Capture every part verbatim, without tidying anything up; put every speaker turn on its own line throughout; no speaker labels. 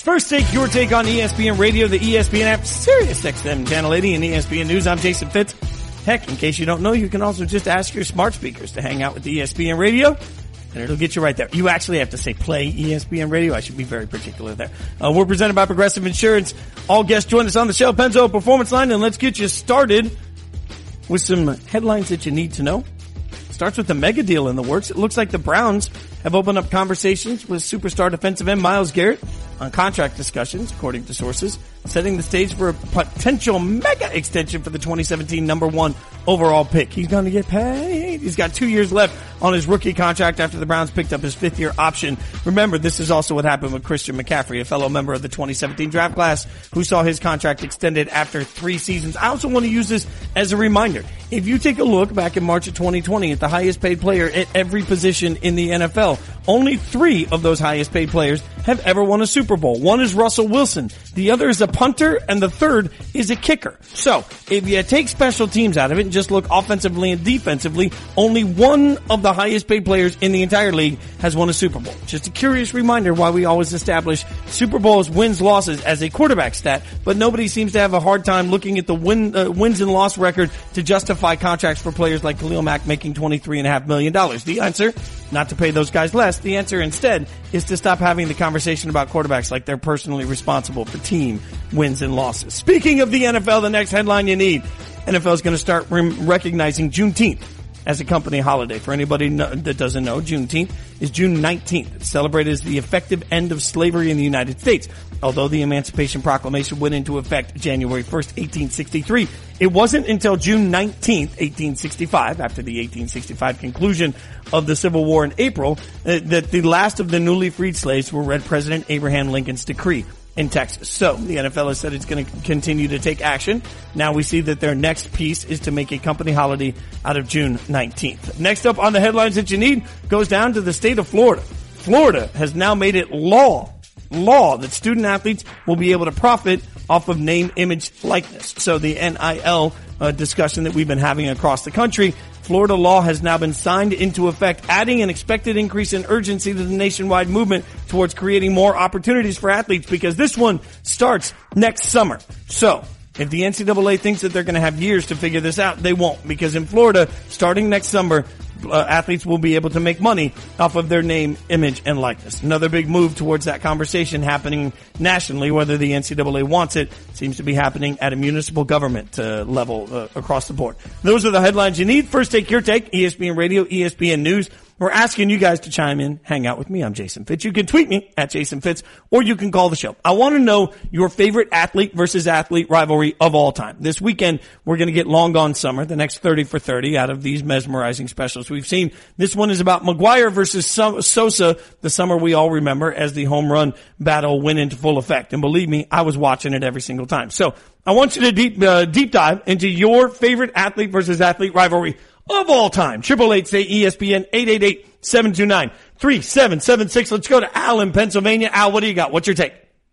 First Take, your take on E S P N Radio, the E S P N app, Sirius X M Channel eighty, and E S P N News. I'm Jason Fitz. Heck, in case you don't know, you can also just ask your smart speakers to hang out with the E S P N Radio, and it'll get you right there. You actually have to say play E S P N Radio. I should be very particular there. Uh, we're presented by Progressive Insurance. All guests join us on the Shell Pennzoil Performance Line, and let's get you started with some headlines that you need to know. Starts with the mega deal in the works. It looks like the Browns have opened up conversations with superstar defensive end Myles Garrett on contract discussions, according to sources, setting the stage for a potential mega extension for the twenty seventeen number one overall pick. He's going to get paid. He's got two years left on his rookie contract after the Browns picked up his fifth year option. Remember, this is also what happened with Christian McCaffrey, a fellow member of the twenty seventeen draft class who saw his contract extended after three seasons. I also want to use this as a reminder. If you take a look back in March of twenty twenty at the highest paid player at every position in the N F L, only three of those highest paid players have ever won a Super Bowl. One is Russell Wilson. The other is a punter, and the third is a kicker. So, if you take special teams out of it and just look offensively and defensively, only one of the highest paid players in the entire league has won a Super Bowl. Just a curious reminder why we always establish Super Bowls, wins, losses as a quarterback stat, but nobody seems to have a hard time looking at the win, uh, wins and loss record to justify contracts for players like Khalil Mack making twenty-three point five million dollars. The answer, not to pay those guys less. The answer instead is to stop having the conversation about quarterbacks like they're personally responsible for team wins and losses. Speaking of the N F L, the next headline you need, N F L is going to start re- recognizing Juneteenth as a company holiday. For anybody no, that doesn't know, Juneteenth is June nineteenth. It's celebrated as the effective end of slavery in the United States. Although the Emancipation Proclamation went into effect January first, eighteen sixty-three, it wasn't until June nineteenth, eighteen sixty-five, after the eighteen sixty-five conclusion of the Civil War in April, uh, that the last of the newly freed slaves were read President Abraham Lincoln's decree in Texas. So the N F L has said it's going to continue to take action. Now we see that their next piece is to make a company holiday out of June nineteenth. Next up on the headlines that you need goes down to the state of Florida. Florida has now made it law, law that student athletes will be able to profit off of name, image, likeness. So the N I L uh, discussion that we've been having across the country, Florida law has now been signed into effect, adding an expected increase in urgency to the nationwide movement towards creating more opportunities for athletes, because this one starts next summer. So, if the N C double A thinks that they're going to have years to figure this out, they won't, because in Florida, starting next summer, Uh, athletes will be able to make money off of their name, image, and likeness. Another big move towards that conversation happening nationally, whether the N C double A wants it, seems to be happening at a municipal government uh, level uh, across the board. Those are the headlines you need. First Take, your take, E S P N Radio, E S P N News. We're asking you guys to chime in, hang out with me. I'm Jason Fitz. You can tweet me at Jason Fitz, or you can call the show. I want to know your favorite athlete versus athlete rivalry of all time. This weekend, we're going to get Long Gone Summer, the next thirty for thirty out of these mesmerizing specials we've seen. This one is about McGwire versus Sosa, the summer we all remember as the home run battle went into full effect. And believe me, I was watching it every single time. So I want you to deep, uh, deep dive into your favorite athlete versus athlete rivalry of all time. Triple eight say E S P N, eight eight eight, seven two nine, three seven seven six. Let's go to Al in Pennsylvania. Al, what do you got? What's your take?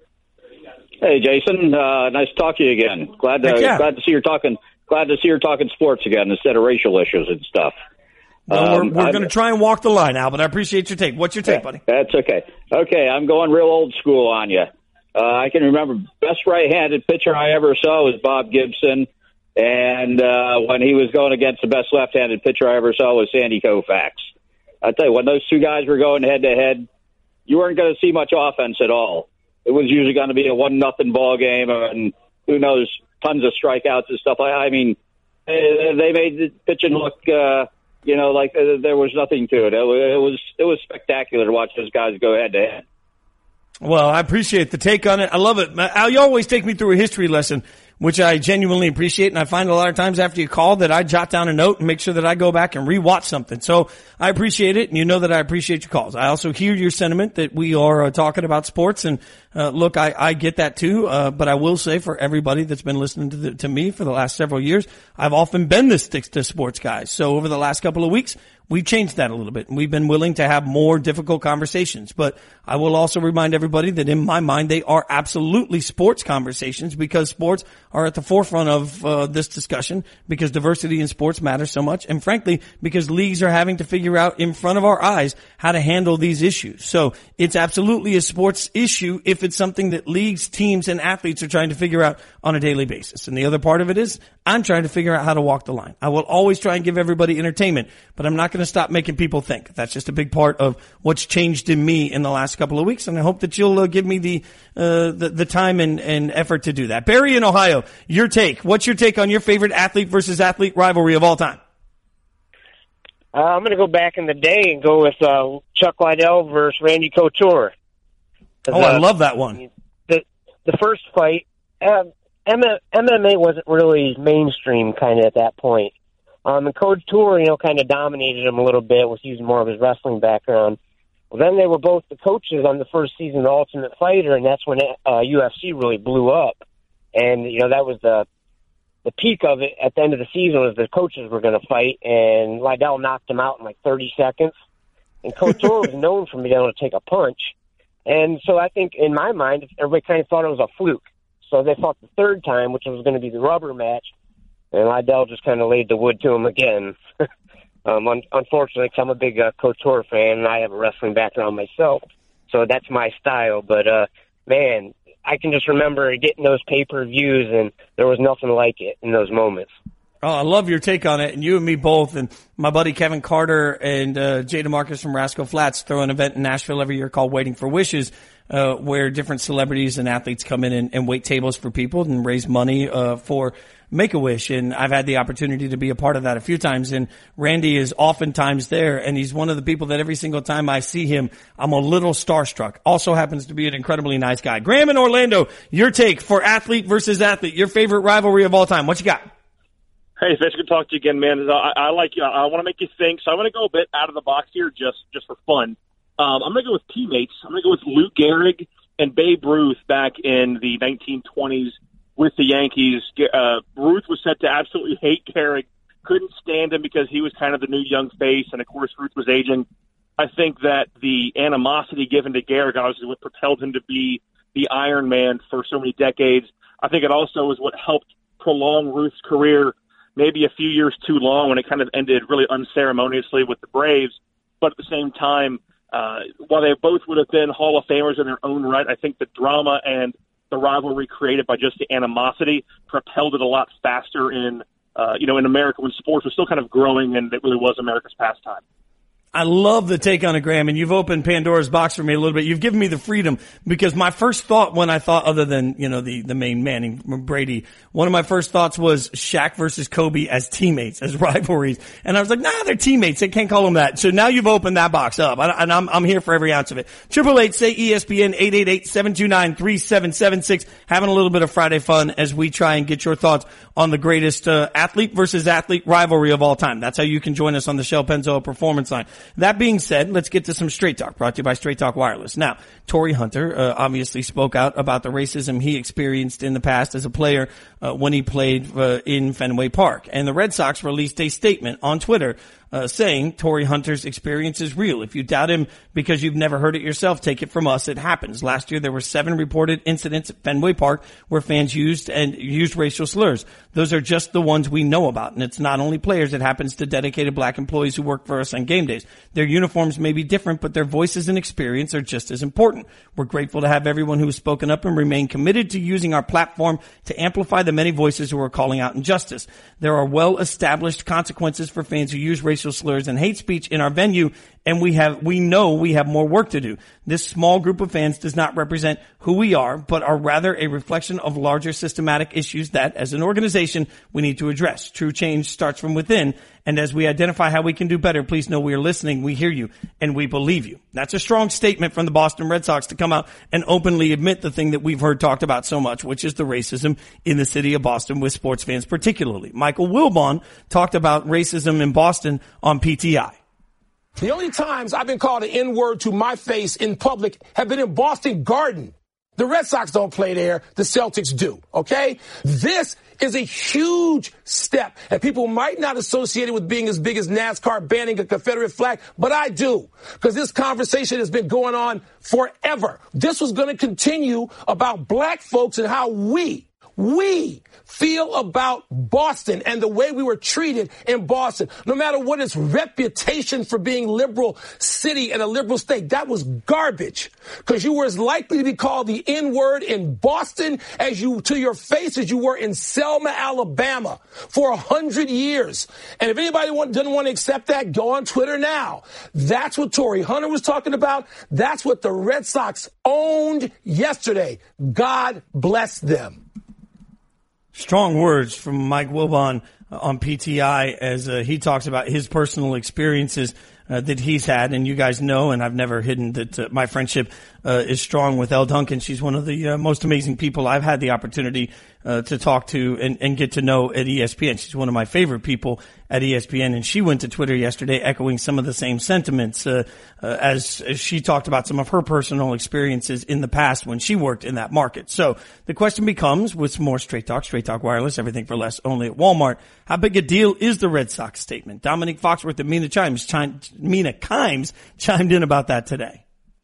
Hey, Jason. Uh, nice to talk to you again. Glad to, yeah. glad to see you're talking, glad to see you're talking sports again instead of racial issues and stuff.
No, um, we're we're going to try and walk the line, Al, but I appreciate your take. What's your take, buddy?
That's okay. Okay, I'm going real old school on you. Uh, I can remember best right-handed pitcher I ever saw was Bob Gibson. And uh, when he was going against the best left-handed pitcher I ever saw was Sandy Koufax. I tell you, when those two guys were going head-to-head, you weren't going to see much offense at all. It was usually going to be a one nothing ball game, and who knows, tons of strikeouts and stuff. I, I mean, they made the pitching look, uh, you know, like uh, there was nothing to it. It was it was spectacular to watch those guys go head-to-head.
Well, I appreciate the take on it. I love it. Al, you always take me through a history lesson, which I genuinely appreciate. And I find a lot of times after you call that I jot down a note and make sure that I go back and rewatch something. So I appreciate it. And you know that I appreciate your calls. I also hear your sentiment that we are uh, talking about sports. And, uh, look, I, I get that too. Uh, but I will say for everybody that's been listening to the, to me for the last several years, I've often been the sticks to sports guy. So over the last couple of weeks, we've changed that a little bit, and we've been willing to have more difficult conversations. But I will also remind everybody that in my mind, they are absolutely sports conversations, because sports are at the forefront of uh, this discussion, because diversity in sports matters so much, and frankly, because leagues are having to figure out in front of our eyes how to handle these issues. So it's absolutely a sports issue if it's something that leagues, teams, and athletes are trying to figure out on a daily basis. And the other part of it is I'm trying to figure out how to walk the line. I will always try and give everybody entertainment, but I'm not going to stop making people think. That's just a big part of what's changed in me in the last couple of weeks, and I hope that you'll uh, give me the, uh, the the time and, and effort to do that. Barry in Ohio, your take. What's your take on your favorite athlete versus athlete rivalry of all time?
Uh, I'm going to go back in the day and go with uh, Chuck Liddell versus Randy Couture.
Oh, I uh, love that one.
The the first fight, uh, M M A wasn't really mainstream kind of at that point. Um, and Couture, you know, kind of dominated him a little bit with using more of his wrestling background. Well, then they were both the coaches on the first season of The Ultimate Fighter, and that's when uh, U F C really blew up. And, you know, that was the the peak of it at the end of the season was the coaches were going to fight, and Liddell knocked him out in like thirty seconds. And Couture was known for being able to take a punch. And so I think in my mind, everybody kind of thought it was a fluke. So they fought the third time, which was going to be the rubber match, and Liddell just kind of laid the wood to him again. um, un- unfortunately, because I'm a big uh, Couture fan, and I have a wrestling background myself, so that's my style. But, uh, man, I can just remember getting those pay-per-views, and there was nothing like it in those moments.
Oh, I love your take on it, and you and me both. And my buddy Kevin Carter and uh, Jay DeMarcus from Rascal Flats throw an event in Nashville every year called Waiting for Wishes, uh, where different celebrities and athletes come in and, and wait tables for people and raise money uh, for Make-A-Wish. And I've had the opportunity to be a part of that a few times. And Randy is oftentimes there, and he's one of the people that every single time I see him, I'm a little starstruck. Also happens to be an incredibly nice guy. Graham in Orlando, your take for athlete versus athlete, your favorite rivalry of all time. What you got?
Hey, it's good to talk to you again, man. I, I like you. I want to make you think, so I'm going to go a bit out of the box here just, just for fun. Um, I'm going to go with teammates. I'm going to go with Lou Gehrig and Babe Ruth back in the nineteen twenties with the Yankees. Uh, Ruth was said to absolutely hate Gehrig, couldn't stand him because he was kind of the new young face, and, of course, Ruth was aging. I think that the animosity given to Gehrig obviously what propelled him to be the Iron Man for so many decades. I think it also is what helped prolong Ruth's career maybe a few years too long when it kind of ended really unceremoniously with the Braves. But at the same time, uh, while they both would have been Hall of Famers in their own right, I think the drama and the rivalry created by just the animosity propelled it a lot faster in, uh, you know, in America when sports was still kind of growing and it really was America's pastime.
I love the take on it, Graham, and you've opened Pandora's box for me a little bit. You've given me the freedom because my first thought when I thought other than, you know, the, the main Manning, Brady, one of my first thoughts was Shaq versus Kobe as teammates, as rivalries. And I was like, nah, they're teammates. They can't call them that. So now you've opened that box up, and I'm, I'm here for every ounce of it. Triple eight, say E S P N, eight eight eight, seven two nine, three seven seven six. Having a little bit of Friday fun as we try and get your thoughts on the greatest uh, athlete versus athlete rivalry of all time. That's how you can join us on the Shell Pennzoil Performance Line. That being said, let's get to some Straight Talk, brought to you by Straight Talk Wireless. Now, Torrey Hunter uh, obviously spoke out about the racism he experienced in the past as a player uh, when he played uh, in Fenway Park. And the Red Sox released a statement on Twitter Uh, saying Torrey Hunter's experience is real. If you doubt him because you've never heard it yourself, take it from us. It happens. Last year there were seven reported incidents at Fenway Park where fans used and used racial slurs. Those are just the ones we know about. And it's not only players. It happens to dedicated black employees who work for us on game days. Their uniforms may be different, but their voices and experience are just as important. We're grateful to have everyone who has spoken up and remain committed to using our platform to amplify the many voices who are calling out injustice. There are well-established consequences for fans who use racial slurs and hate speech in our venue, and we have, we know we have more work to do. This small group of fans does not represent who we are, but are rather a reflection of larger systematic issues that, as an organization, we need to address. True change starts from within, and as we identify how we can do better, please know we are listening, we hear you, and we believe you. That's a strong statement from the Boston Red Sox to come out and openly admit the thing that we've heard talked about so much, which is the racism in the city of Boston with sports fans particularly. Michael Wilbon talked about racism in Boston on P T I.
The only times I've been called an N-word to my face in public have been in Boston Garden. The Red Sox don't play there. The Celtics do, okay? This is a huge step, and people might not associate it with being as big as NASCAR banning a Confederate flag, but I do, because this conversation has been going on forever. This was going to continue about black folks and how we we feel about Boston and the way we were treated in Boston, no matter what its reputation for being liberal city and a liberal state, that was garbage. Because you were as likely to be called the N-word in Boston as you, to your face, as you were in Selma, Alabama for a hundred years. And if anybody want, doesn't want to accept that, go on Twitter now. That's what Torrey Hunter was talking about. That's what the Red Sox owned yesterday. God bless them.
Strong words from Mike Wilbon on P T I as uh, he talks about his personal experiences uh, that he's had. And you guys know, and I've never hidden that uh, my friendship uh, is strong with Elle Duncan. She's one of the uh, most amazing people I've had the opportunity uh, to talk to and, and get to know at E S P N. She's one of my favorite people at E S P N, and she went to Twitter yesterday echoing some of the same sentiments uh, uh, as, as she talked about some of her personal experiences in the past when she worked in that market. So the question becomes, with some more Straight Talk, Straight Talk Wireless, everything for less only at Walmart, how big a deal is the Red Sox statement? Dominique Foxworth and Mina Kimes, chimed, Mina Kimes chimed in about that today.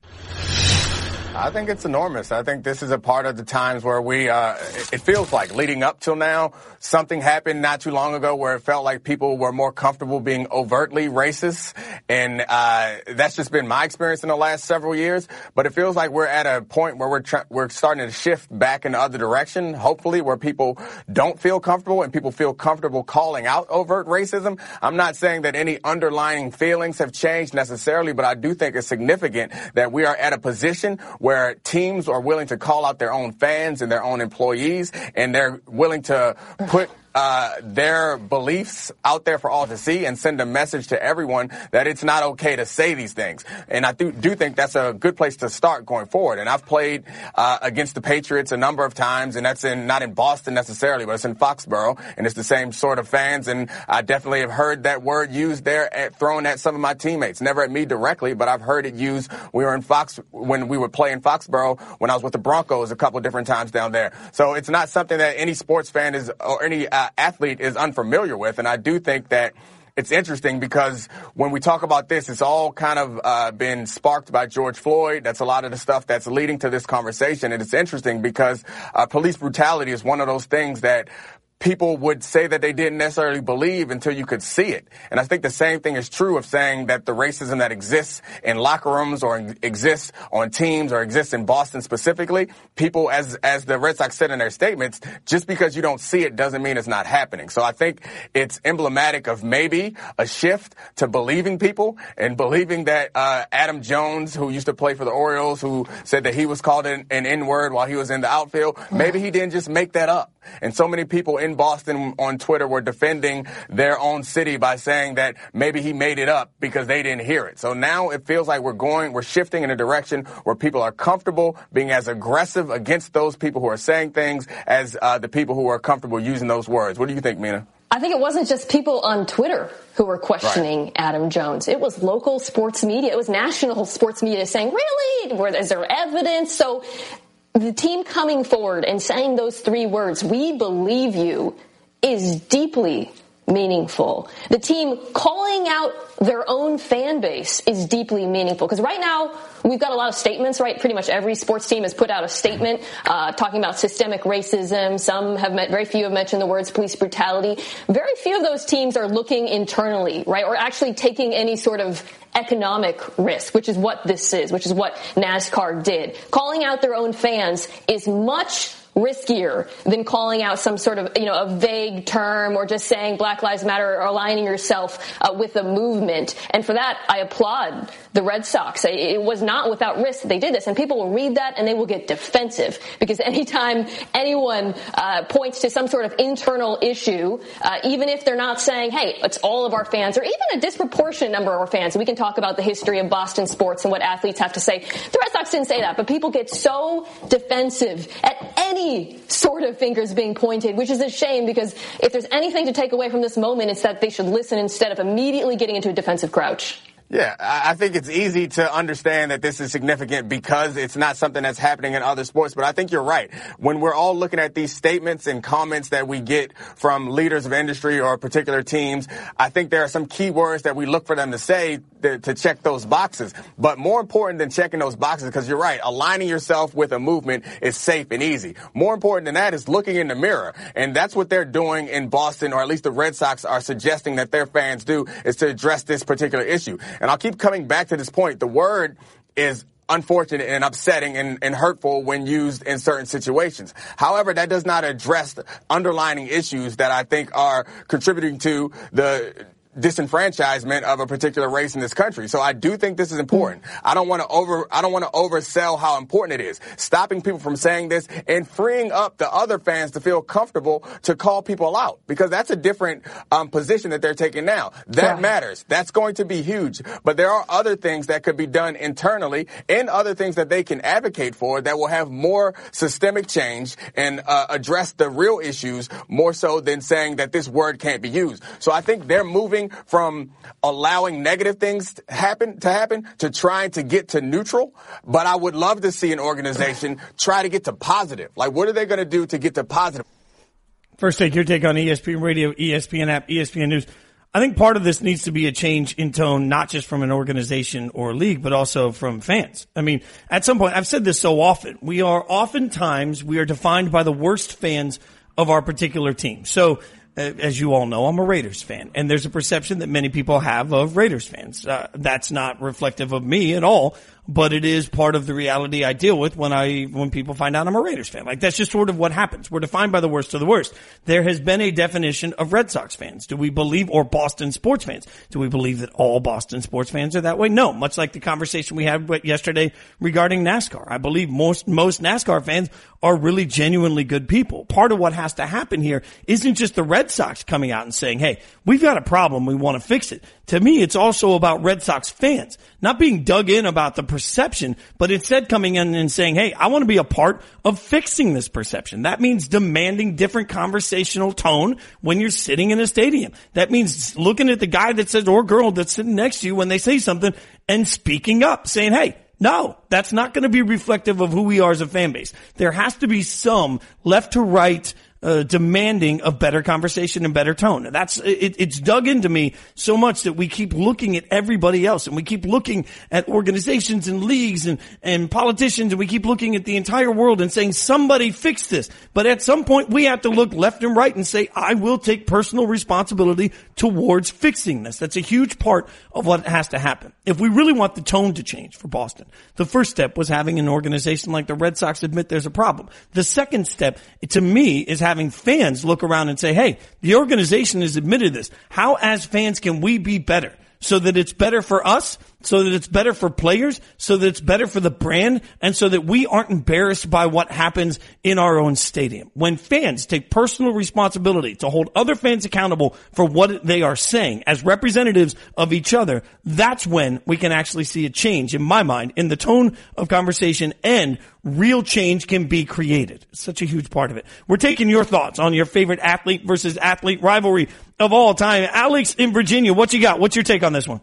I think it's enormous. I think this is a part of the times where we, uh, it feels like leading up till now, something happened not too long ago where it felt like people were more comfortable being overtly racist. And, uh, that's just been my experience in the last several years. But it feels like we're at a point where we're, tr- we're starting to shift back in the other direction, hopefully, where people don't feel comfortable and people feel comfortable calling out overt racism. I'm not saying that any underlying feelings have changed necessarily, but I do think it's significant that we are at a position where teams are willing to call out their own fans and their own employees, and they're willing to put uh their beliefs out there for all to see and send a message to everyone that it's not okay to say these things. And I do, do think that's a good place to start going forward. And I've played uh against the Patriots a number of times, and that's in not in Boston necessarily, but it's in Foxborough, and it's the same sort of fans. And I definitely have heard that word used there, at, thrown at some of my teammates. Never at me directly, but I've heard it used. We were in Fox when we would play in Foxborough when I was with the Broncos a couple of different times down there. So it's not something that any sports fan is or any uh, athlete is unfamiliar with. And I do think that it's interesting because when we talk about this, it's all kind of uh, been sparked by George Floyd. That's a lot of the stuff that's leading to this conversation. And it's interesting because uh, police brutality is one of those things that people would say that they didn't necessarily believe until you could see it. And I think the same thing is true of saying that the racism that exists in locker rooms or exists on teams or exists in Boston specifically, people, as as the Red Sox said in their statements, just because you don't see it doesn't mean it's not happening. So I think it's emblematic of maybe a shift to believing people and believing that uh Adam Jones, who used to play for the Orioles, who said that he was called an, an N-word while he was in the outfield, maybe he didn't just make that up. And so many people in Boston on Twitter were defending their own city by saying that maybe he made it up because they didn't hear it. So now it feels like we're going, we're shifting in a direction where people are comfortable being as aggressive against those people who are saying things as uh, the people who are comfortable using those words. What do you think, Mina?
I think it wasn't just people on Twitter who were questioning right. Adam Jones. It was local sports media. It was national sports media saying, really? Where, is there evidence? So the team coming forward and saying those three words, we believe you, is deeply meaningful. The team calling out their own fan base is deeply meaningful. Because right now, we've got a lot of statements, right? Pretty much every sports team has put out a statement uh, talking about systemic racism. Some have met, very few have mentioned the words police brutality. Very few of those teams are looking internally, right? Or actually taking any sort of economic risk, which is what this is, which is what NASCAR did. Calling out their own fans is much riskier than calling out some sort of, you know, a vague term or just saying Black Lives Matter or aligning yourself uh, with a movement. And for that, I applaud the Red Sox. It was not without risk that they did this. And people will read that and they will get defensive because anytime anyone uh, points to some sort of internal issue, uh, even if they're not saying, hey, it's all of our fans or even a disproportionate number of our fans, we can talk about the history of Boston sports and what athletes have to say. The Red Sox didn't say that, but people get so defensive at any sort of fingers being pointed, which is a shame because if there's anything to take away from this moment, it's that they should listen instead of immediately getting into a defensive crouch.
Yeah, I think it's easy to understand that this is significant because it's not something that's happening in other sports. But I think you're right. When we're all looking at these statements and comments that we get from leaders of industry or particular teams, I think there are some key words that we look for them to say to, to check those boxes. But more important than checking those boxes, because you're right, aligning yourself with a movement is safe and easy. More important than that is looking in the mirror. And that's what they're doing in Boston, or at least the Red Sox are suggesting that their fans do, is to address this particular issue. And I'll keep coming back to this point. The word is unfortunate and upsetting and, and hurtful when used in certain situations. However, that does not address the underlying issues that I think are contributing to the disenfranchisement of a particular race in this country. So I do think this is important. I don't want to over, I don't want to oversell how important it is. Stopping people from saying this and freeing up the other fans to feel comfortable to call people out, because that's a different um, position that they're taking now. That right. matters. That's going to be huge. But there are other things that could be done internally and other things that they can advocate for that will have more systemic change and uh, address the real issues more so than saying that this word can't be used. So I think they're moving from allowing negative things to happen to happen to trying to get to neutral. But I would love to see an organization try to get to positive. Like, what are they going to do to get to positive?
First take, your take on E S P N Radio, E S P N app, E S P N News. I think part of this needs to be a change in tone, not just from an organization or league, but also from fans. I mean, at some point, I've said this so often, we are oftentimes, we are defined by the worst fans of our particular team. So, as you all know, I'm a Raiders fan, and there's a perception that many people have of Raiders fans. Uh, that's not reflective of me at all, but it is part of the reality I deal with when I, when people find out I'm a Raiders fan. Like, that's just sort of what happens. We're defined by the worst of the worst. There has been a definition of Red Sox fans. Do we believe, or Boston sports fans? Do we believe that all Boston sports fans are that way? No. Much like the conversation we had yesterday regarding NASCAR. I believe most, most NASCAR fans are really genuinely good people. Part of what has to happen here isn't just the Red Sox coming out and saying, hey, we've got a problem, we want to fix it. To me, it's also about Red Sox fans not being dug in about the perception, but instead coming in and saying, hey, I want to be a part of fixing this perception. That means demanding different conversational tone when you're sitting in a stadium. That means looking at the guy that says, or girl that's sitting next to you when they say something, and speaking up, saying, hey, no, that's not going to be reflective of who we are as a fan base. There has to be some left to right Uh, demanding of better conversation and better tone. That's, it, it's dug into me so much that we keep looking at everybody else, and we keep looking at organizations and leagues and, and politicians, and we keep looking at the entire world and saying, somebody fix this. But at some point, we have to look left and right and say, I will take personal responsibility towards fixing this. That's a huge part of what has to happen. If we really want the tone to change for Boston, the first step was having an organization like the Red Sox admit there's a problem. The second step, to me, is having having fans look around and say, hey, the organization has admitted this. How, as fans, can we be better so that it's better for us, so that it's better for players, so that it's better for the brand, and so that we aren't embarrassed by what happens in our own stadium? When fans take personal responsibility to hold other fans accountable for what they are saying as representatives of each other, that's when we can actually see a change, in my mind, in the tone of conversation, and real change can be created. It's such a huge part of it. We're taking your thoughts on your favorite athlete versus athlete rivalry of all time. Alex in Virginia, what you got? What's your take on this one?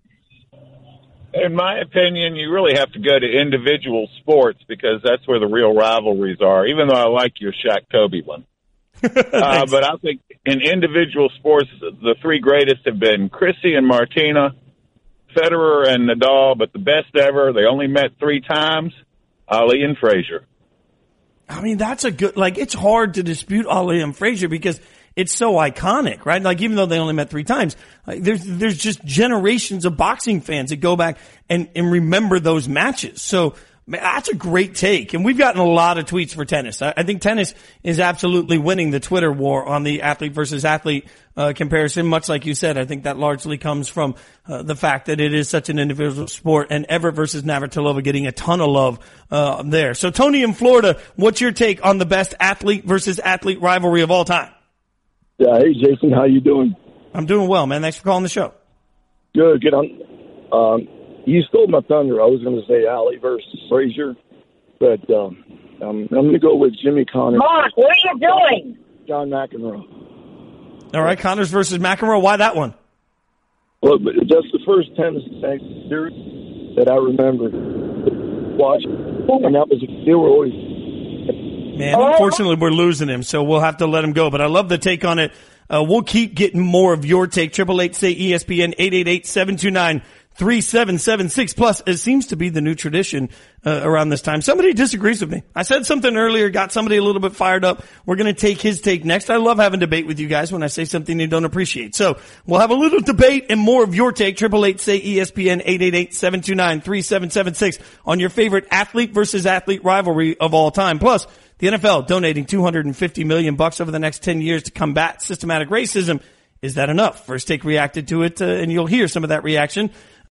In my opinion, you really have to go to individual sports, because that's where the real rivalries are, even though I like your Shaq Kobe one. uh, but I think in individual sports, the three greatest have been Chrissy and Martina, Federer and Nadal, but the best ever, they only met three times, Ali and Frazier.
I mean, that's a good, like, it's hard to dispute Ali and Frazier because it's so iconic, right? Like, even though they only met three times, like, there's, there's just generations of boxing fans that go back and, and remember those matches. So, man, that's a great take. And we've gotten a lot of tweets for tennis. I, I think tennis is absolutely winning the Twitter war on the athlete versus athlete uh, comparison. Much like you said, I think that largely comes from uh, the fact that it is such an individual sport, and Everett versus Navratilova getting a ton of love uh, there. So, Tony in Florida, what's your take on the best athlete versus athlete rivalry of all time?
Yeah, hey, Jason, how you doing?
I'm doing well, man. Thanks for calling the show.
Good, good on. Um, you stole my thunder. I was going to say Ali versus Frazier, but um, um, I'm going to go with Jimmy Connors.
Mark, what are you doing?
John McEnroe.
All right, Connors versus McEnroe. Why that one?
Well, that's the first tennis series that I remember watching, and that was they were always.
Man, unfortunately, we're losing him, so we'll have to let him go. But I love the take on it. Uh, we'll keep getting more of your take. Triple eight say E S P N, eight eight eight, seven two nine, three seven seven six. Plus, it seems to be the new tradition uh, around this time. Somebody disagrees with me. I said something earlier, got somebody a little bit fired up. We're going to take his take next. I love having debate with you guys when I say something you don't appreciate. So we'll have a little debate and more of your take. Triple eight say E S P N, eight eight eight, seven two nine, three seven seven six on your favorite athlete versus athlete rivalry of all time. Plus, the N F L donating two hundred fifty million bucks over the next ten years to combat systematic racism. Is that enough? First Take reacted to it, uh, and you'll hear some of that reaction.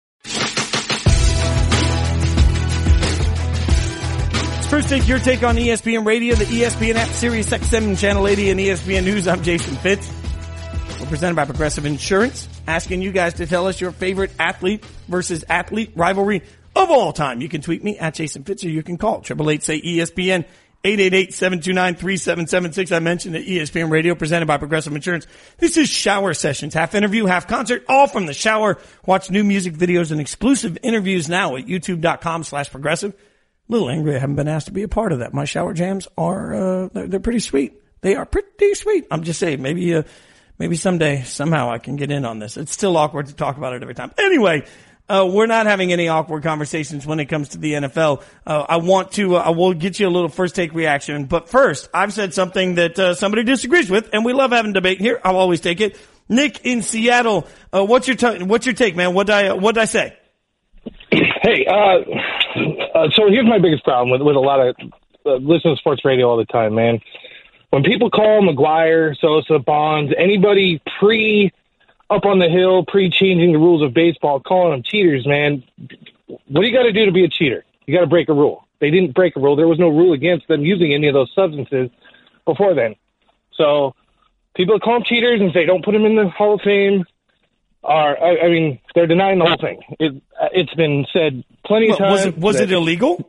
First Take, your take on E S P N Radio, the E S P N app, Sirius X M, Channel eighty, and E S P N News. I'm Jason Fitz. We're presented by Progressive Insurance, asking you guys to tell us your favorite athlete versus athlete rivalry of all time. You can tweet me at Jason Fitz, or you can call triple eight say E S P N, eight eight eight, seven two nine, three seven seven six. I mentioned that E S P N Radio, presented by Progressive Insurance. This is Shower Sessions, half interview, half concert, all from the shower. Watch new music videos and exclusive interviews now at youtube.com slash progressive. A little angry I haven't been asked to be a part of that. My shower jams are, uh, they're, they're pretty sweet. They are pretty sweet. I'm just saying, maybe, uh, maybe someday, somehow I can get in on this. It's still awkward to talk about it every time. Anyway, uh, we're not having any awkward conversations when it comes to the N F L. Uh, I want to, uh, I will get you a little First Take reaction. But first, I've said something that, uh, somebody disagrees with, and we love having debate here. I'll always take it. Nick in Seattle, uh, what's your, t- what's your take, man? What did I, what did I say?
Hey, uh, uh, so here's my biggest problem with, with a lot of uh, listening to sports radio all the time, man. When people call McGuire, Sosa, Bonds, anybody pre up on the hill, pre-changing the rules of baseball, calling them cheaters, man, what do you got to do to be a cheater? You got to break a rule. They didn't break a rule. There was no rule against them using any of those substances before then. So people call them cheaters and say, don't put them in the Hall of Fame. Are I, I mean, they're denying the whole thing. It, it's been said plenty of
well,
times.
Was it, was it illegal?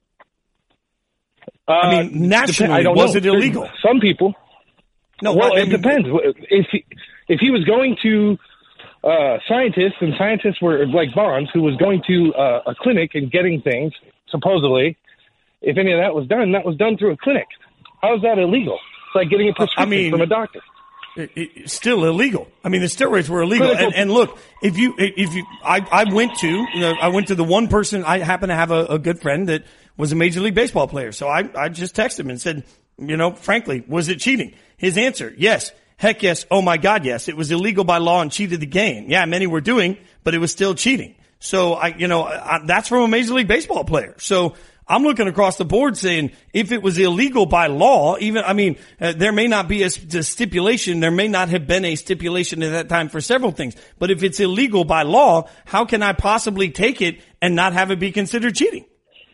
Uh,
I mean, nationally,
I don't
was
know.
it illegal?
Some people.
No,
well,
well
it mean, depends. If he, if he was going to uh, scientists, and scientists were like Bonds, who was going to uh, a clinic and getting things, supposedly, if any of that was done, that was done through a clinic. How is that illegal? It's like getting a prescription I mean, from a doctor.
It, it's still illegal. I mean, the steroids were illegal. And, and look, if you, if you, I, I went to, you know, I went to the one person, I happen to have a, a good friend that was a Major League Baseball player. So I, I just texted him and said, you know, frankly, was it cheating? His answer, yes. Heck yes. Oh my God, yes. It was illegal by law and cheated the game. Yeah, many were doing, but it was still cheating. So I, you know, I, that's from a Major League Baseball player. So I'm looking across the board saying if it was illegal by law, even, I mean, uh, there may not be a, a stipulation. There may not have been a stipulation at that time for several things. But if it's illegal by law, how can I possibly take it and not have it be considered cheating?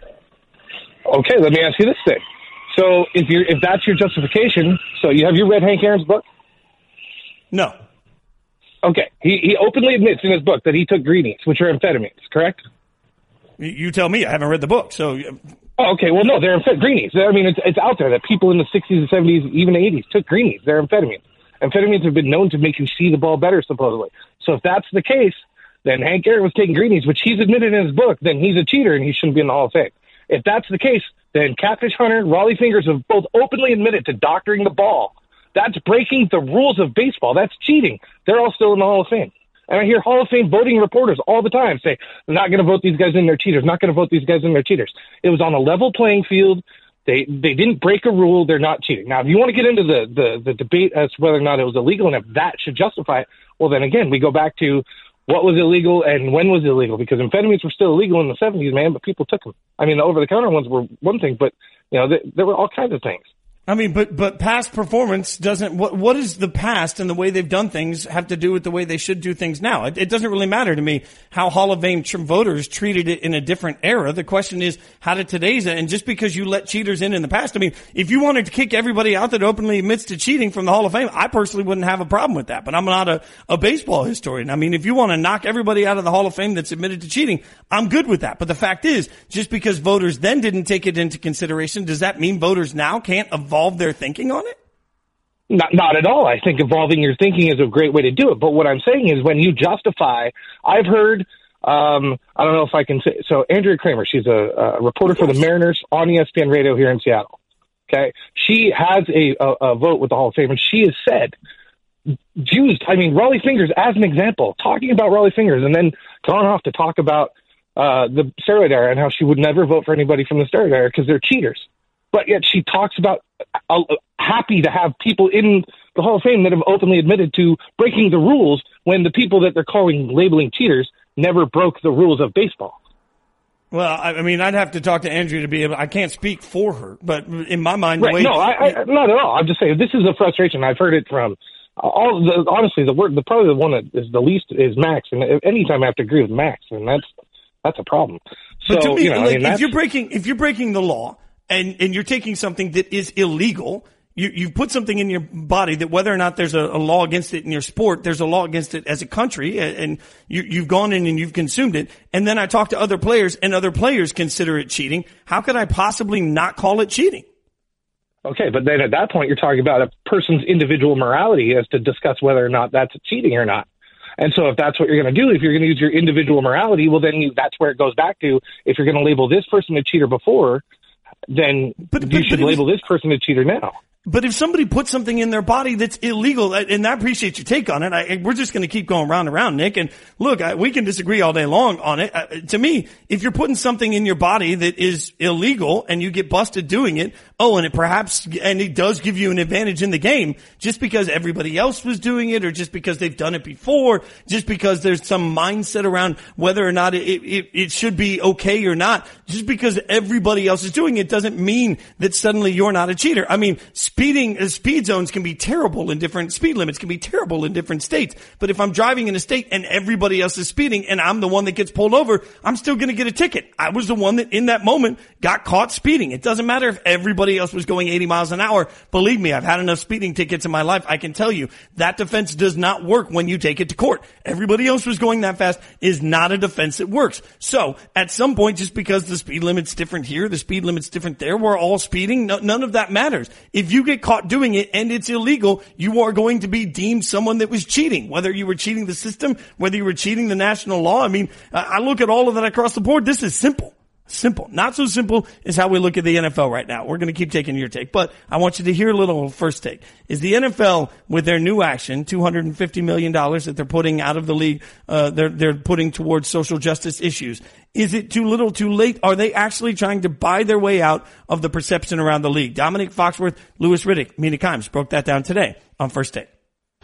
Okay, let me ask you this thing. So if you're, if that's your justification, so you have you read Hank Aaron's book?
No.
Okay. He, he openly admits in his book that he took greenies, which are amphetamines, correct?
You tell me. I haven't read the book, so.
Oh, okay. Well, no, they're amphet- greenies. I mean, it's it's out there that people in the sixties and seventies, even eighties, took greenies. They're amphetamines. Amphetamines have been known to make you see the ball better, supposedly. So if that's the case, then Hank Aaron was taking greenies, which he's admitted in his book. Then he's a cheater and he shouldn't be in the Hall of Fame. If that's the case, then Catfish Hunter, Raleigh Fingers have both openly admitted to doctoring the ball. That's breaking the rules of baseball. That's cheating. They're all still in the Hall of Fame. And I hear Hall of Fame voting reporters all the time say, they're not going to vote these guys in, they're cheaters, not going to vote these guys in, they're cheaters. It was on a level playing field. They they didn't break a rule. They're not cheating. Now, if you want to get into the, the, the debate as to whether or not it was illegal and if that should justify it, well, then again, we go back to what was illegal and when was illegal, because amphetamines were still illegal in the seventies, man, but people took them. I mean, the over-the-counter ones were one thing, but, you know, there, there were all kinds of things.
I mean, but, but past performance doesn't, what, what does the past and the way they've done things have to do with the way they should do things now? It, it doesn't really matter to me how Hall of Fame tr- voters treated it in a different era. The question is, how did today's, and just because you let cheaters in in the past, I mean, if you wanted to kick everybody out that openly admits to cheating from the Hall of Fame, I personally wouldn't have a problem with that, but I'm not a, a baseball historian. I mean, if you want to knock everybody out of the Hall of Fame that's admitted to cheating, I'm good with that. But the fact is, just because voters then didn't take it into consideration, does that mean voters now can't evolve their thinking on it?
Not, not at all. I think evolving your thinking is a great way to do it. But what I'm saying is when you justify, I've heard, um, I don't know if I can say, so Andrea Kramer, she's a, a reporter for the Mariners on E S P N Radio here in Seattle. Okay. She has a, a, a vote with the Hall of Fame, and she has said, used, I mean, Raleigh Fingers as an example, talking about Raleigh Fingers, and then gone off to talk about uh, the steroid era and how she would never vote for anybody from the steroid era because they're cheaters. But yet she talks about uh, happy to have people in the Hall of Fame that have openly admitted to breaking the rules when the people that they're calling labeling cheaters never broke the rules of baseball.
Well, I mean, I'd have to talk to Andrea to be able. I can't speak for her, but in my mind,
right?
the way,
no, I, I, not at all. I'm just saying this is a frustration. I've heard it from all. The, honestly, the word, the probably the one that is the least is Max, and anytime I have to agree with Max, and that's that's a problem. So,
but to me,
you know,
like,
I mean,
if you're breaking, if you're breaking the law and and you're taking something that is illegal. You, you've put something in your body that whether or not there's a, a law against it in your sport, there's a law against it as a country, and you, you've gone in and you've consumed it. And then I talk to other players, and other players consider it cheating. How could I possibly not call it cheating?
Okay, but then at that point, you're talking about a person's individual morality as to discuss whether or not that's cheating or not. And so if that's what you're going to do, if you're going to use your individual morality, well, then you, that's where it goes back to. If you're going to label this person a cheater before, then
but,
you
but,
should
but
label this person a cheater now.
But if somebody puts something in their body that's illegal, and I appreciate your take on it, I, we're just going to keep going round and round, Nick. And look, I, we can disagree all day long on it. Uh, to me, if you're putting something in your body that is illegal and you get busted doing it, oh, and it perhaps, and it does give you an advantage in the game, just because everybody else was doing it, or just because they've done it before, just because there's some mindset around whether or not it, it, it should be okay or not, just because everybody else is doing it doesn't mean that suddenly you're not a cheater. I mean, Speeding, uh, speed zones can be terrible in different, speed limits can be terrible in different states. But if I'm driving in a state and everybody else is speeding and I'm the one that gets pulled over, I'm still going to get a ticket. I was the one that in that moment got caught speeding. It doesn't matter if everybody else was going eighty miles an hour. Believe me, I've had enough speeding tickets in my life. I can tell you that defense does not work when you take it to court. Everybody else was going that fast is not a defense that works. So at some point, just because the speed limit's different here, the speed limit's different there, we're all speeding. No, none of that matters. If you get caught doing it and it's illegal, you are going to be deemed someone that was cheating, whether you were cheating the system, whether you were cheating the national law. I mean, I look at all of that across the board. This is simple. Simple. Not so simple is how we look at the N F L right now. We're going to keep taking your take, but I want you to hear a little first take. Is the N F L, with their new action, two hundred fifty million dollars that they're putting out of the league, uh, they're, they're putting towards social justice issues, is it too little, too late? Are they actually trying to buy their way out of the perception around the league? Dominic Foxworth, Louis Riddick, Mina Kimes broke that down today on First Take.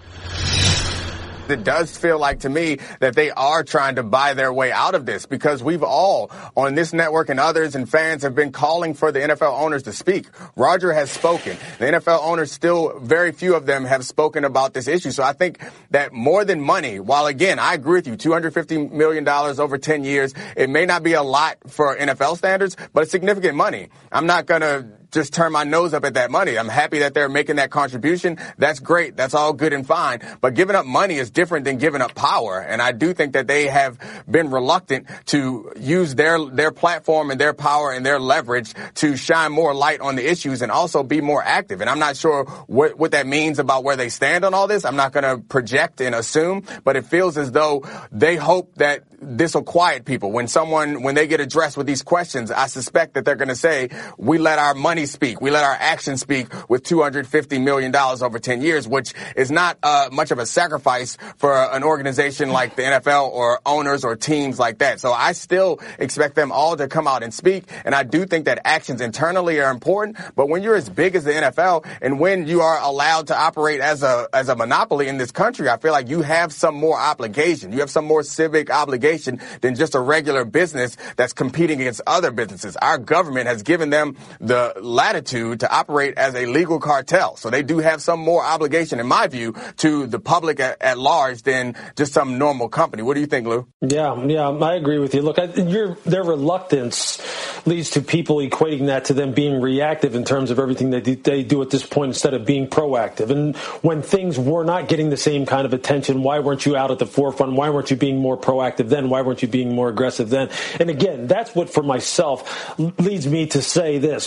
It does feel like to me that they are trying to buy their way out of this, because we've all on this network and others and fans have been calling for the N F L owners to speak. Roger has spoken. The N F L owners, still very few of them have spoken about this issue. So I think that more than money, while again, I agree with you, two hundred fifty million dollars over ten years, it may not be a lot for N F L standards, but it's significant money. I'm not going to just turn my nose up at that money. I'm happy that they're making that contribution. That's great. That's all good and fine. But giving up money is different than giving up power. And I do think that they have been reluctant to use their their platform and their power and their leverage to shine more light on the issues and also be more active. And I'm not sure what, what that means about where they stand on all this. I'm not going to project and assume, but it feels as though they hope that this will quiet people. When someone, when they get addressed with these questions, I suspect that they're going to say, we let our money speak. We let our actions speak with two hundred fifty million dollars over ten years, which is not uh, much of a sacrifice for an organization like the N F L or owners or teams like that. So I still expect them all to come out and speak. And I do think that actions internally are important. But when you're as big as the N F L and when you are allowed to operate as a, as a monopoly in this country, I feel like you have some more obligation. You have some more civic obligation than just a regular business that's competing against other businesses. Our government has given them the latitude to operate as a legal cartel. So they do have some more obligation, in my view, to the public at, at large than just some normal company. What do you think, Lou?
Yeah, yeah, I agree with you. Look, I, your, their reluctance leads to people equating that to them being reactive in terms of everything that they do at this point instead of being proactive. And when things were not getting the same kind of attention, why weren't you out at the forefront? Why weren't you being more proactive then? Why weren't you being more aggressive then? And again, that's what for myself leads me to say this. Look, it's a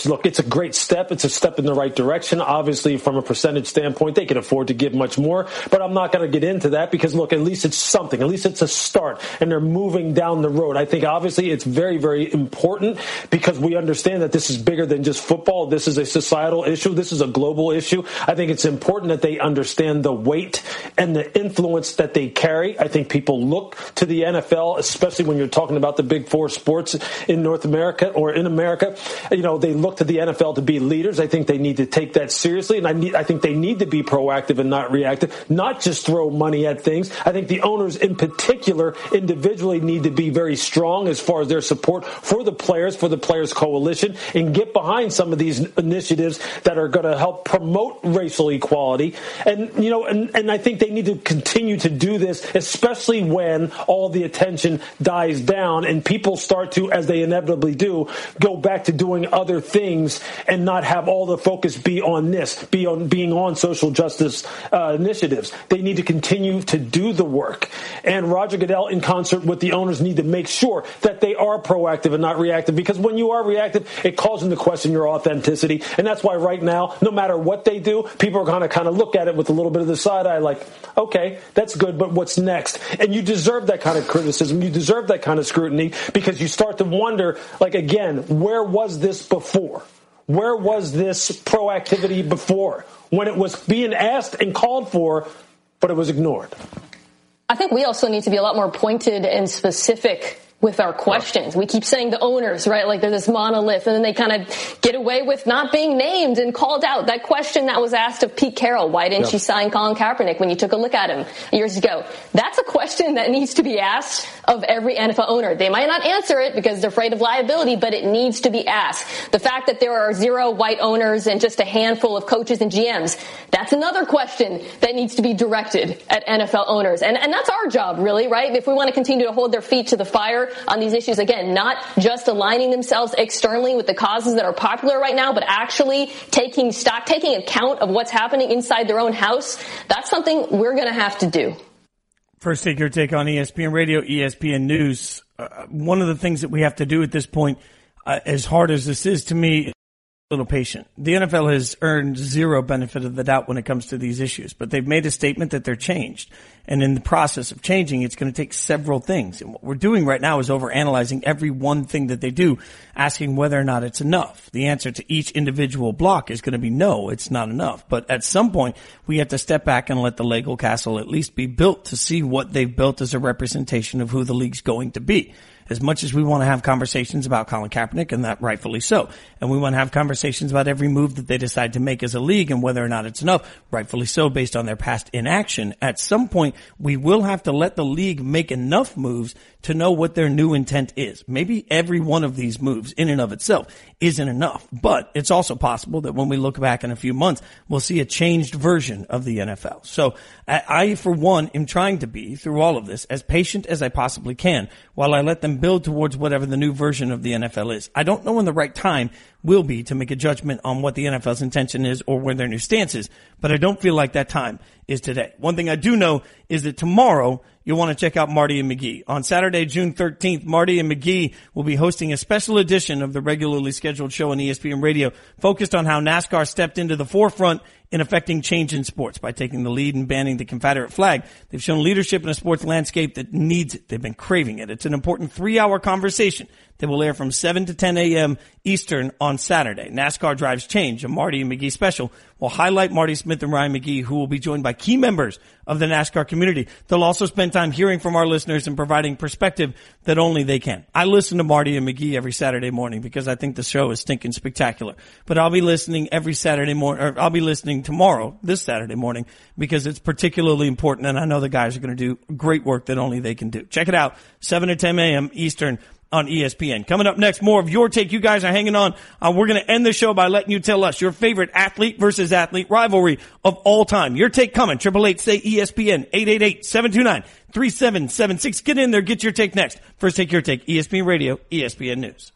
great step. It's a step in the right direction. Obviously, from a percentage standpoint, they can afford to give much more, but I'm not going to get into that because, look, at least it's something. At least it's a start, and they're moving down the road. I think, obviously, it's very, very important because we understand that this is bigger than just football. This is a societal issue. This is a global issue. I think it's important that they understand the weight and the influence that they carry. I think people look to the N F L, especially when you're talking about the big four sports in North America or in America. You know, they look to the N F L to be leaders. I think they need to take that seriously, and I, need, I think they need to be proactive and not reactive, not just throw money at things. I think the owners in particular individually need to be very strong as far as their support for the players, for the Players Coalition, and get behind some of these initiatives that are going to help promote racial equality. And, you know, and, and I think they need to continue to do this, especially when all the attention dies down and people start to, as they inevitably do, go back to doing other things and not have all the focus be on this, be on being on social justice uh, initiatives. They need to continue to do the work. And Roger Goodell, in concert with the owners, need to make sure that they are proactive and not reactive, because when you are reactive, it calls into question your authenticity. And that's why right now, no matter what they do, people are going to kind of look at it with a little bit of the side eye like, okay, that's good, but what's next? And you deserve that kind of criticism. You deserve that kind of scrutiny, because you start to wonder, like, again, where was this before? Where was this proactivity before when it was being asked and called for, but it was ignored?
I think we also need to be a lot more pointed and specific with our questions. We keep saying the owners, right? Like they're this monolith, and then they kind of get away with not being named and called out. That question that was asked of Pete Carroll, why didn't yeah. you sign Colin Kaepernick when you took a look at him years ago? That's a question that needs to be asked of every N F L owner. They might not answer it because they're afraid of liability, but it needs to be asked. The fact that there are zero white owners and just a handful of coaches and G Ms, that's another question that needs to be directed at N F L owners. And, and that's our job, really, right? If we want to continue to hold their feet to the fire on these issues, again, not just aligning themselves externally with the causes that are popular right now, but actually taking stock, taking account of what's happening inside their own house, that's something we're going to have to do.
First Take Your Take on E S P N Radio, E S P N News. Uh, one of the things that we have to do at this point, uh, as hard as this is to me, is a little patient. The N F L has earned zero benefit of the doubt when it comes to these issues, but they've made a statement that they're changed. And in the process of changing, it's going to take several things. And what we're doing right now is overanalyzing every one thing that they do, asking whether or not it's enough. The answer to each individual block is going to be no, it's not enough. But at some point, we have to step back and let the Lego castle at least be built to see what they've built as a representation of who the league's going to be. As much as we want to have conversations about Colin Kaepernick, and that rightfully so, and we want to have conversations about every move that they decide to make as a league and whether or not it's enough, rightfully so, based on their past inaction, at some point we will have to let the league make enough moves to know what their new intent is. Maybe every one of these moves in and of itself isn't enough, but it's also possible that when we look back in a few months, we'll see a changed version of the N F L. So I, I for one, am trying to be, through all of this, as patient as I possibly can while I let them build towards whatever the new version of the N F L is. I don't know when the right time will be to make a judgment on what the N F L's intention is or where their new stance is, but I don't feel like that time is today. One thing I do know is that tomorrow you'll want to check out Marty and McGee. On Saturday, June thirteenth, Marty and McGee will be hosting a special edition of the regularly scheduled show on E S P N Radio focused on how NASCAR stepped into the forefront in affecting change in sports by taking the lead and banning the Confederate flag. They've shown leadership in a sports landscape that needs it. They've been craving it. It's an important three-hour conversation that will air from seven to ten a.m. Eastern on Saturday. NASCAR Drives Change, a Marty and McGee special, will highlight Marty Smith and Ryan McGee, who will be joined by key members of the NASCAR community. They'll also spend time hearing from our listeners and providing perspective that only they can. I listen to Marty and McGee every Saturday morning because I think the show is stinking spectacular. But I'll be listening every Saturday morning, or I'll be listening tomorrow, this Saturday morning, because it's particularly important, and I know the guys are going to do great work that only they can do. Check it out, seven to ten a.m. Eastern on E S P N. Coming up next, more of your take. You guys are hanging on. Uh, we're going to end the show by letting you tell us your favorite athlete versus athlete rivalry of all time. Your take coming. Triple eight say E S P N, eight eight eight, seven two nine, three seven seven six. Get in there. Get your take next. First Take Your Take, E S P N Radio, E S P N News.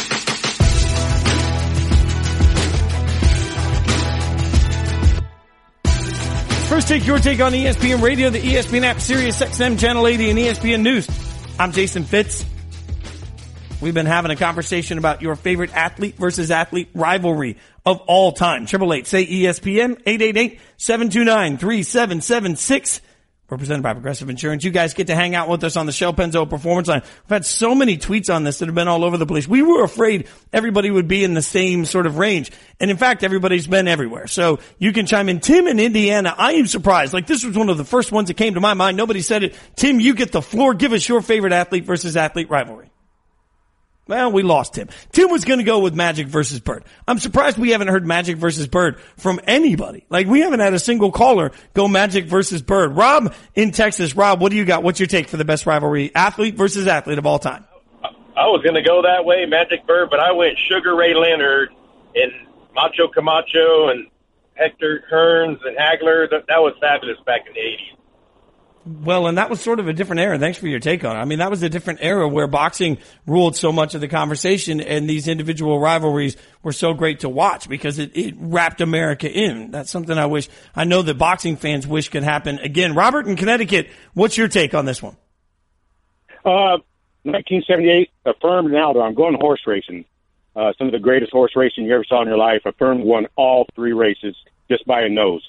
First Take Your Take on E S P N Radio, the E S P N app, Sirius X M Channel eighty, and E S P N News. I'm Jason Fitz. We've been having a conversation about your favorite athlete versus athlete rivalry of all time. Triple eight, say E S P N, eight eight eight, seven two nine, three seven seven six. Represented by Progressive Insurance. You guys get to hang out with us on the Shell Pennzoil Performance Line. We've had so many tweets on this that have been all over the place. We were afraid everybody would be in the same sort of range. And in fact, everybody's been everywhere. So you can chime in. Tim in Indiana, I am surprised. Like, this was one of the first ones that came to my mind. Nobody said it. Tim, you get the floor. Give us your favorite athlete versus athlete rivalry. Well, we lost Tim. Tim was going to go with Magic versus Bird. I'm surprised we haven't heard Magic versus Bird from anybody. Like, we haven't had a single caller go Magic versus Bird. Rob in Texas. Rob, what do you got? What's your take for the best rivalry, athlete versus athlete of all time?
I was going to go that way, Magic Bird, but I went Sugar Ray Leonard and Macho Camacho and Hector Hearns and Hagler. That, that was fabulous back in the eighties.
Well, and that was sort of a different era. Thanks for your take on it. I mean, that was a different era where boxing ruled so much of the conversation, and these individual rivalries were so great to watch because it, it wrapped America in. That's something I wish, I know that boxing fans wish could happen again. Robert in Connecticut, what's your take on this one?
Uh, nineteen seventy-eight, Affirmed and Aldo. I'm going horse racing. Uh, some of the greatest horse racing you ever saw in your life. Affirmed won all three races just by a nose.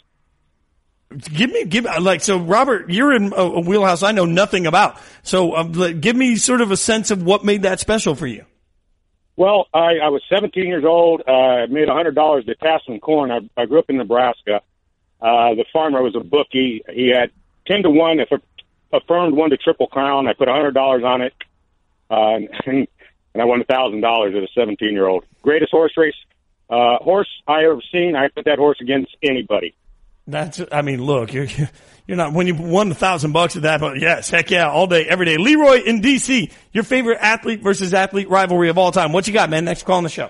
Give me, give like, so Robert, you're in a, a wheelhouse I know nothing about. So um, like, give me sort of a sense of what made that special for you.
Well, I, I was seventeen years old. I uh, made one hundred dollars to task some corn. I, I grew up in Nebraska. Uh, the farmer was a bookie. He had ten to one. If Affirmed won the Triple Crown, I put one hundred dollars on it. Uh, and, and I won one thousand dollars as a seventeen-year-old. Greatest horse race, uh, horse I ever seen. I put that horse against anybody.
That's, I mean, look, you're, you're not, when you won a thousand bucks at that, but yes, heck yeah, all day, every day. Leroy in D C, your favorite athlete versus athlete rivalry of all time. What you got, man? Next call on the show.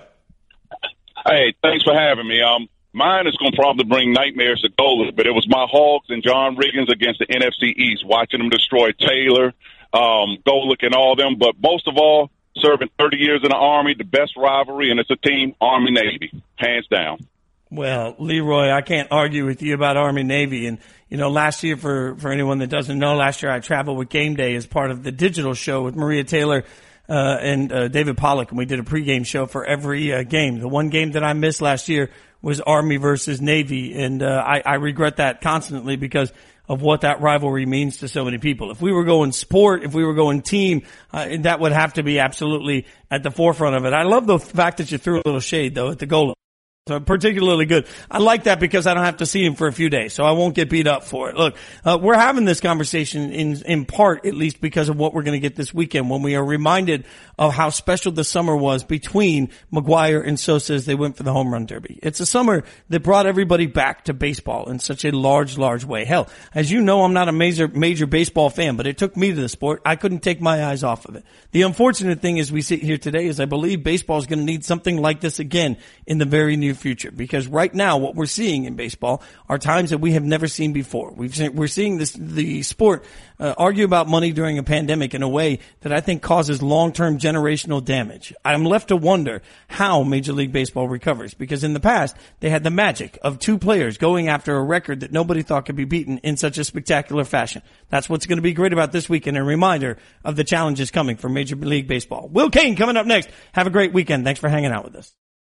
Hey, thanks for having me. Um, mine is going to probably bring nightmares to Golic, but it was my Hogs and John Riggins against the N F C East, watching them destroy Taylor, um, Golic and all them. But most of all, serving thirty years in the Army, the best rivalry, and it's a team, Army-Navy, hands down.
Well, Leroy, I can't argue with you about Army-Navy. And, you know, last year, for, for anyone that doesn't know, last year I traveled with Game Day as part of the digital show with Maria Taylor uh, and uh, David Pollock, and we did a pregame show for every uh, game. The one game that I missed last year was Army versus Navy, and uh, I, I regret that constantly because of what that rivalry means to so many people. If we were going sport, if we were going team, uh, that would have to be absolutely at the forefront of it. I love the fact that you threw a little shade, though, at the goal. So particularly good. I like that because I don't have to see him for a few days, so I won't get beat up for it. Look, uh, we're having this conversation in in part, at least, because of what we're going to get this weekend when we are reminded of how special the summer was between McGwire and Sosa as they went for the home run derby. It's a summer that brought everybody back to baseball in such a large, large way. Hell, as you know, I'm not a major major baseball fan, but it took me to the sport. I couldn't take my eyes off of it. The unfortunate thing as we sit here today is I believe baseball is going to need something like this again in the very near future, because right now what we're seeing in baseball are times that we have never seen before. We've seen, we're seeing this, the sport uh, argue about money during a pandemic in a way that I think causes long-term generational damage. I'm left to wonder how Major League Baseball recovers, because in the past they had the magic of two players going after a record that nobody thought could be beaten in such a spectacular fashion. That's what's going to be great about this weekend, a reminder of the challenges coming for Major League Baseball. Will Kane coming up next. Have a great weekend. Thanks for hanging out with us.